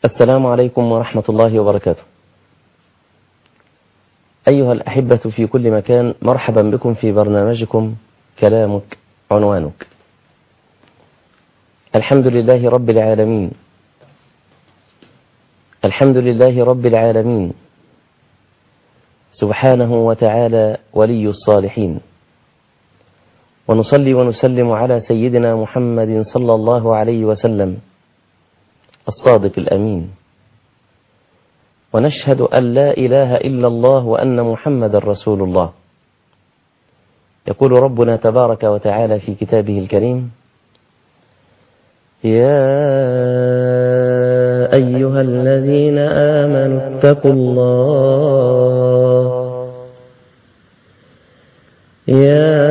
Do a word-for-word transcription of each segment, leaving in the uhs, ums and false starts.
السلام عليكم ورحمة الله وبركاته. أيها الأحبة في كل مكان، مرحبا بكم في برنامجكم كلامك عنوانك. الحمد لله رب العالمين، الحمد لله رب العالمين، سبحانه وتعالى ولي الصالحين، ونصلي ونسلم على سيدنا محمد صلى الله عليه وسلم الصادق الأمين، ونشهد أن لا إله إلا الله وأن محمد رسول الله. يقول ربنا تبارك وتعالى في كتابه الكريم: يا أيها الذين آمنوا اتقوا الله يا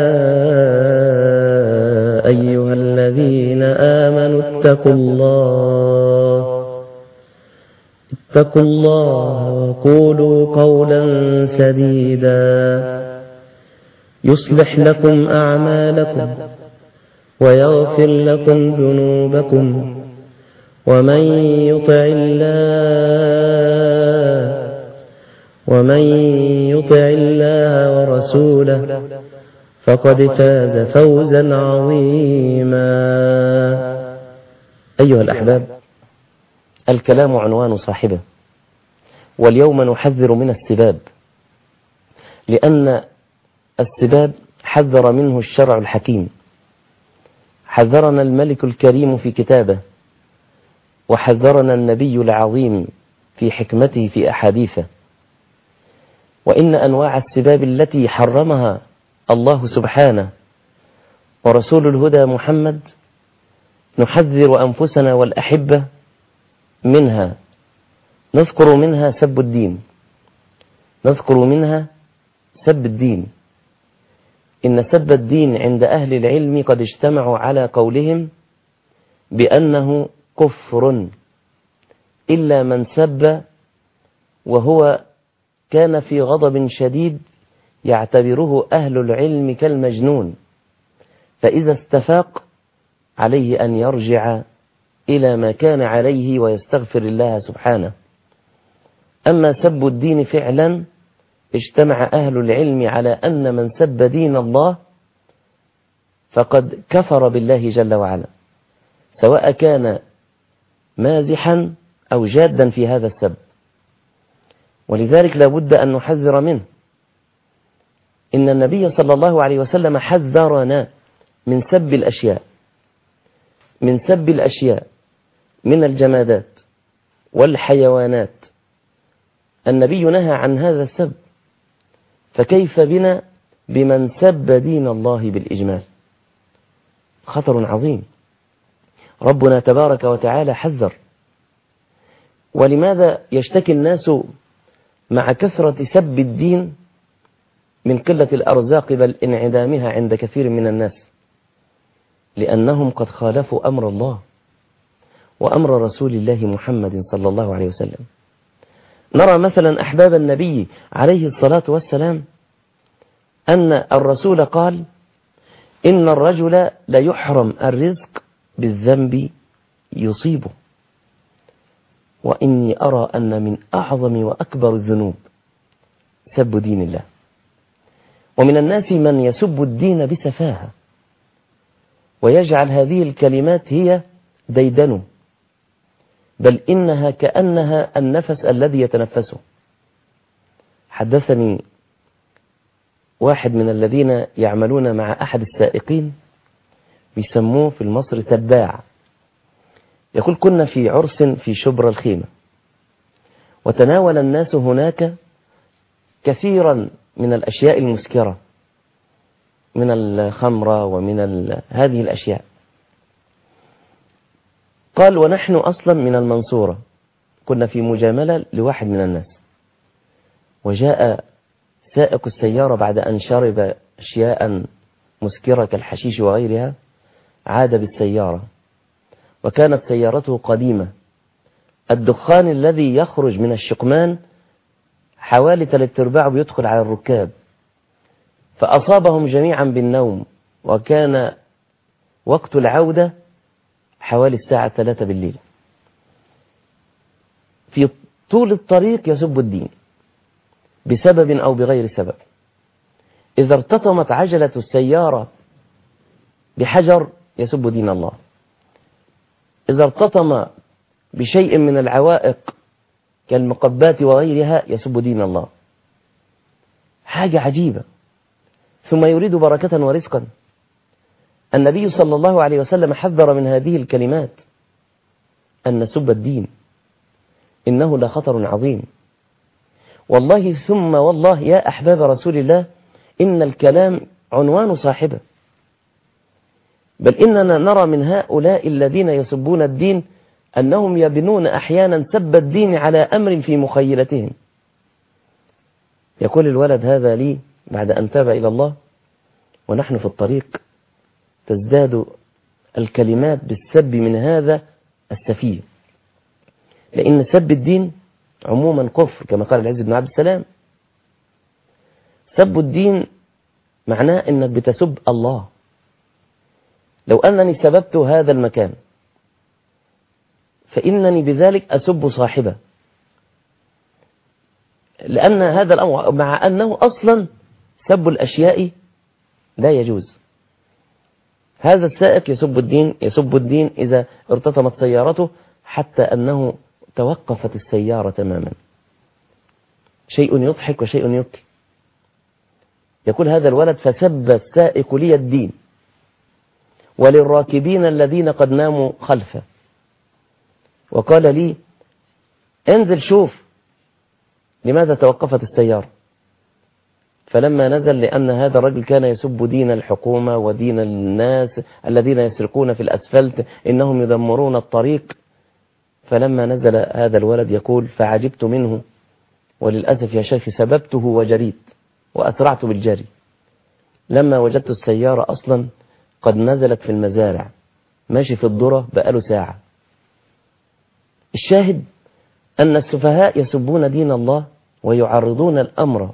أيها الذين آمنوا اتقوا الله اتقوا الله وقولوا قولا سديدا يصلح لكم أعمالكم ويغفر لكم ذنوبكم، ومن يطع الله ومن يطع الله ورسوله فقد فاز فوزا عظيما. أيها الأحباب، الكلام عنوان صاحبه، واليوم نحذر من السباب، لأن السباب حذر منه الشرع الحكيم، حذرنا الملك الكريم في كتابه، وحذرنا النبي العظيم في حكمته في أحاديثه. وإن أنواع السباب التي حرمها الله سبحانه ورسول الهدى محمد نحذر أنفسنا والأحبة منها. نذكر منها سب الدين، نذكر منها سب الدين. إن سب الدين عند أهل العلم قد اجتمعوا على قولهم بأنه كفر، إلا من سب وهو كان في غضب شديد يعتبره أهل العلم كالمجنون، فإذا استفاق عليه أن يرجع إلى ما كان عليه ويستغفر الله سبحانه. أما سب الدين فعلا اجتمع أهل العلم على أن من سب دين الله فقد كفر بالله جل وعلا، سواء كان مازحا أو جادا في هذا السب، ولذلك لا بد أن نحذر منه. إن النبي صلى الله عليه وسلم حذرنا من سب الأشياء، من سب الأشياء من الجمادات والحيوانات. النبي نهى عن هذا السب، فكيف بنا بمن سب دين الله بالإجمال؟ خطر عظيم. ربنا تبارك وتعالى حذر. ولماذا يشتكي الناس مع كثرة سب الدين من قلة الأرزاق بل انعدامها عند كثير من الناس؟ لأنهم قد خالفوا أمر الله وأمر رسول الله محمد صلى الله عليه وسلم. نرى مثلا أحباب النبي عليه الصلاة والسلام أن الرسول قال: إن الرجل ليحرم الرزق بالذنب يصيبه، وإني أرى أن من أعظم وأكبر الذنوب سب دين الله. ومن الناس من يسب الدين بسفاهة ويجعل هذه الكلمات هي ديدنه، بل إنها كأنها النفس الذي يتنفسه. حدثني واحد من الذين يعملون مع أحد السائقين، بيسموه في مصر تباع. يقول: كنا في عرس في شبرا الخيمة، وتناول الناس هناك كثيرا من الأشياء المسكرة، من الخمرة ومن هذه الأشياء. قال: ونحن أصلا من المنصورة، كنا في مجاملة لواحد من الناس، وجاء سائق السيارة بعد أن شرب أشياء مسكرة كالحشيش وغيرها، عاد بالسيارة، وكانت سيارته قديمة. الدخان الذي يخرج من الشقمان حوالي ثلاث ارباعه بيدخل على الركاب، فأصابهم جميعا بالنوم، وكان وقت العودة حوالي الساعة ثلاثة بالليل. في طول الطريق يسب الدين بسبب أو بغير سبب. إذا ارتطمت عجلة السيارة بحجر يسب دين الله، إذا ارتطم بشيء من العوائق كالمقبات وغيرها يسب دين الله. حاجة عجيبة. ثم يريد بركة ورزقا. النبي صلى الله عليه وسلم حذر من هذه الكلمات، أن نسب الدين إنه لخطر عظيم. والله ثم والله يا أحباب رسول الله إن الكلام عنوان صاحبه، بل إننا نرى من هؤلاء الذين يسبون الدين أنهم يبنون أحيانا سب الدين على أمر في مخيلتهم. يقول الولد هذا لي بعد أن تاب إلى الله ونحن في الطريق تزداد الكلمات بالسب من هذا السفيه، لأن سب الدين عموما كفر كما قال العز بن عبد السلام. سب الدين معناه أنك بتسب الله. لو أنني سببت هذا المكان فإنني بذلك أسب صاحبه، لأن هذا الأمر مع أنه أصلا سب الأشياء لا يجوز. هذا السائق يسب الدين يسب الدين إذا ارتطمت سيارته حتى أنه توقفت السيارة تماما. شيء يضحك وشيء يبكي. يقول هذا الولد فسب السائق لي الدين وللراكبين الذين قد ناموا خلفه، وقال لي انزل شوف لماذا توقفت السيارة. فلما نزل، لأن هذا الرجل كان يسب دين الحكومة ودين الناس الذين يسرقون في الأسفلت إنهم يدمرون الطريق، فلما نزل هذا الولد يقول فعجبت منه وللأسف يا شيخ سببته وجريت وأسرعت بالجري. لما وجدت السيارة أصلا قد نزلت في المزارع، ماشي في الذرة بقاله ساعة. الشاهد أن السفهاء يسبون دين الله ويعرضون الأمر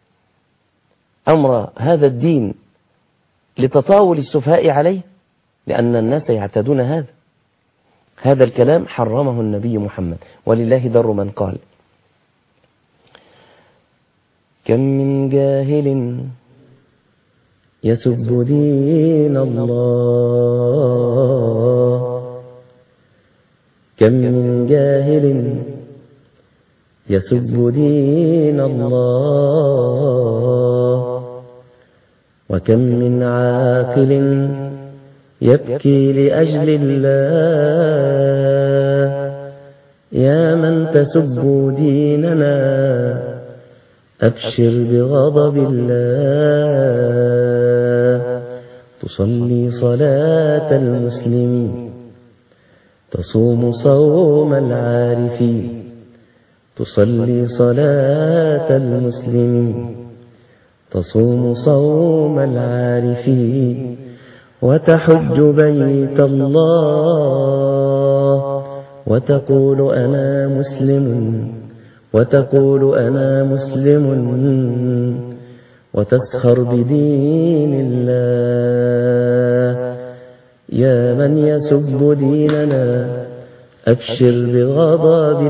أمر هذا الدين لتطاول السفهاء عليه، لأن الناس يعتادون هذا. هذا الكلام حرمه النبي محمد، ولله در من قال كم من جاهل يسب دين الله، كم من جاهل يسب دين الله، وكم من عاقل يبكي لأجل الله. يا من تسب ديننا أبشر بغضب الله. تصلي صلاة المسلمين، تصوم صوم العارفين، تصلي صلاة المسلمين، تصوم صوم العارفين، وتحج بيت الله، وتقول أنا مسلم، وتقول أنا مسلم، وتسخر بدين الله. يا من يسب ديننا أبشر بغضب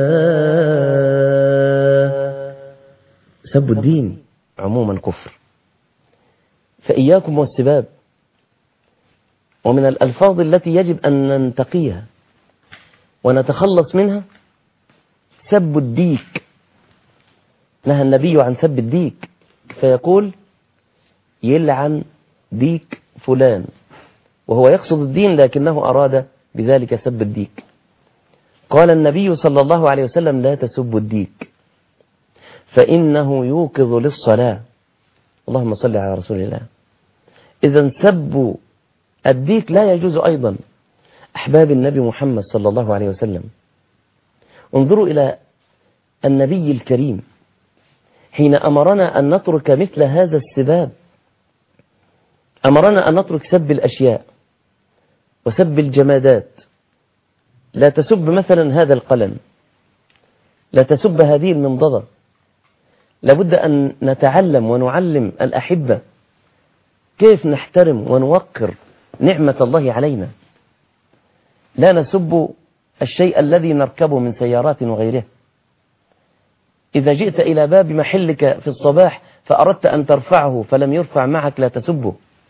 الله. سب الدين عموما كفر، فإياكم والسباب. ومن الألفاظ التي يجب أن ننتقيها ونتخلص منها سب الديك. نهى النبي عن سب الديك، فيقول يلعن ديك فلان، وهو يقصد الدين لكنه أراد بذلك سب الديك. قال النبي صلى الله عليه وسلم لا تسبوا الديك فإنه يوقظ للصلاة. اللهم صل على رسول الله. إذا سب الديك لا يجوز أيضا. أحباب النبي محمد صلى الله عليه وسلم، انظروا إلى النبي الكريم حين أمرنا أن نترك مثل هذا السباب. أمرنا أن نترك سب الأشياء وسب الجمادات. لا تسب مثلا هذا القلم، لا تسب هذه المنضدة. لابد أن نتعلم ونعلم الأحبة كيف نحترم ونوقر نعمة الله علينا. لا نسب الشيء الذي نركبه من سيارات وغيرها. إذا جئت إلى باب محلك في الصباح فأردت أن ترفعه فلم يرفع معك لا تسبه،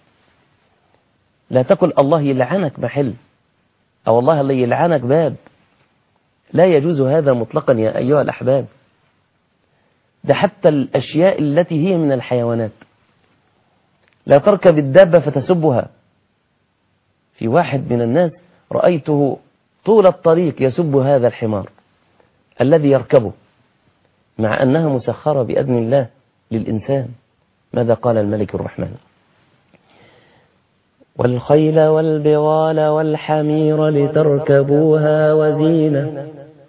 لا تقل الله يلعنك محل أو الله اللي يلعنك باب، لا يجوز هذا مطلقا يا أيها الأحباب. ده حتى الأشياء التي هي من الحيوانات، لا تركب الدابة فتسبها. في واحد من الناس رأيته طول الطريق يسب هذا الحمار الذي يركبه، مع أنها مسخرة بإذن الله للإنسان. ماذا قال الملك الرحمن؟ والخيل والبغال والحمير لتركبوها وزينة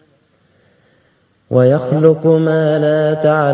ويخلق ما لا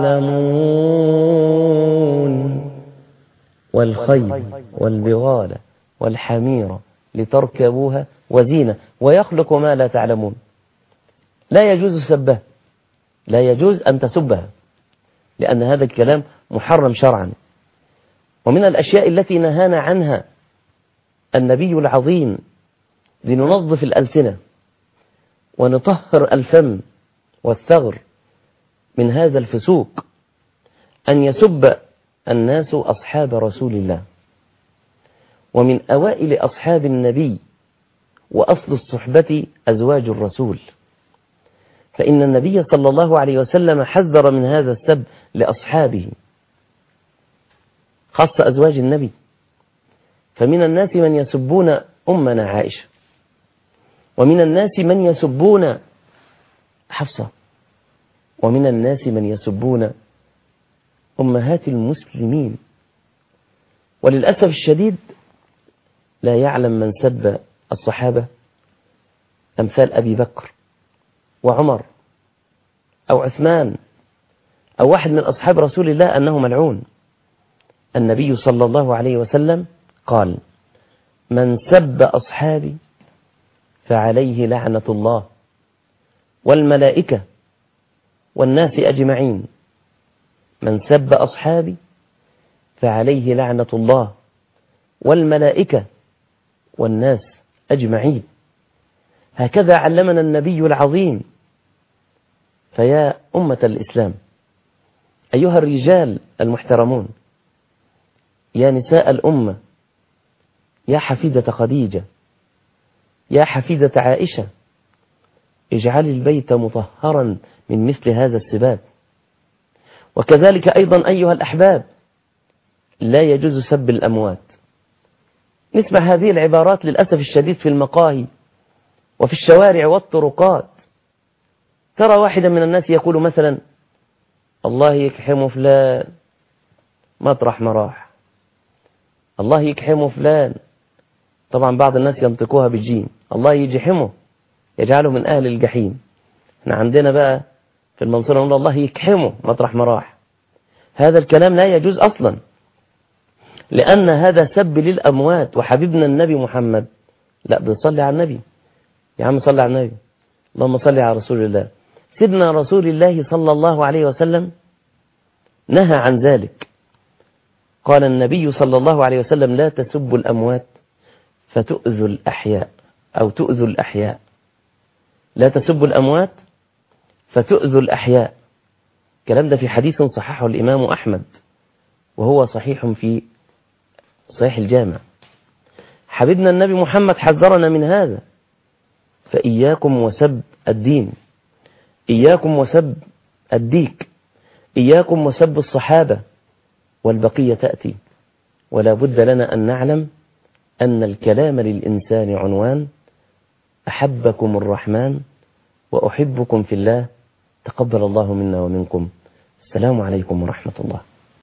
تعلمون. والخيل والبغال والحمير لتركبوها وزينة ويخلق ما لا تعلمون. لا يجوز سبه، لا يجوز أن تسبها، لأن هذا الكلام محرم شرعا. ومن الأشياء التي نهانا عنها النبي العظيم لننظف الألسنة ونطهر الفم والثغر من هذا الفسوق أن يسب الناس أصحاب رسول الله. ومن أوائل أصحاب النبي وأصل الصحبة أزواج الرسول، فإن النبي صلى الله عليه وسلم حذر من هذا السب لأصحابه، خاصة أزواج النبي. فمن الناس من يسبون أمنا عائشة، ومن الناس من يسبون حفصة، ومن الناس من يسبون أمهات المسلمين. وللأسف الشديد لا يعلم من سب الصحابة أمثال أبي بكر وعمر أو عثمان أو واحد من أصحاب رسول الله أنه ملعون. النبي صلى الله عليه وسلم قال: من سب أصحابي فعليه لعنة الله والملائكة والناس أجمعين. من سب أصحابي فعليه لعنة الله والملائكة والناس أجمعين. هكذا علمنا النبي العظيم. فيا أمة الإسلام، أيها الرجال المحترمون، يا نساء الأمة، يا حفيدة خديجة، يا حفيدة عائشة، اجعل البيت مطهرا من مثل هذا السباب. وكذلك أيضا أيها الأحباب، لا يجوز سب الأموات. نسمع هذه العبارات للأسف الشديد في المقاهي وفي الشوارع والطرقات. ترى واحدا من الناس يقول مثلا: الله يكحم فلان مطرح ما راح، الله يكحم فلان. طبعا بعض الناس ينطقوها بالجيم، الله يجحمه يجعله من أهل الجحيم. احنا عندنا بقى في المنصورة نقول الله يكحمه مطرح ما راح. هذا الكلام لا يجوز أصلا، لأن هذا سب للأموات. وحبيبنا النبي محمد لا بيصلي على النبي. يا عم صلي على النبي، اللهم صل على رسول الله. سيدنا رسول الله صلى الله عليه وسلم نهى عن ذلك. قال النبي صلى الله عليه وسلم: لا تسبوا الأموات فتؤذوا الأحياء، أو تؤذوا الأحياء. لا تسبوا الأموات فتؤذوا الأحياء. الكلام ده في حديث صححه الإمام أحمد، وهو صحيح في صحيح الجامع. حبيبنا النبي محمد حذرنا من هذا. فإياكم وسب الدين، إياكم وسب الديك، إياكم وسب الصحابة، والبقية تأتي. ولا بد لنا أن نعلم أن الكلام للإنسان عنوان: أحبكم الرحمن وأحبكم في الله، تقبل الله منا ومنكم. السلام عليكم ورحمة الله.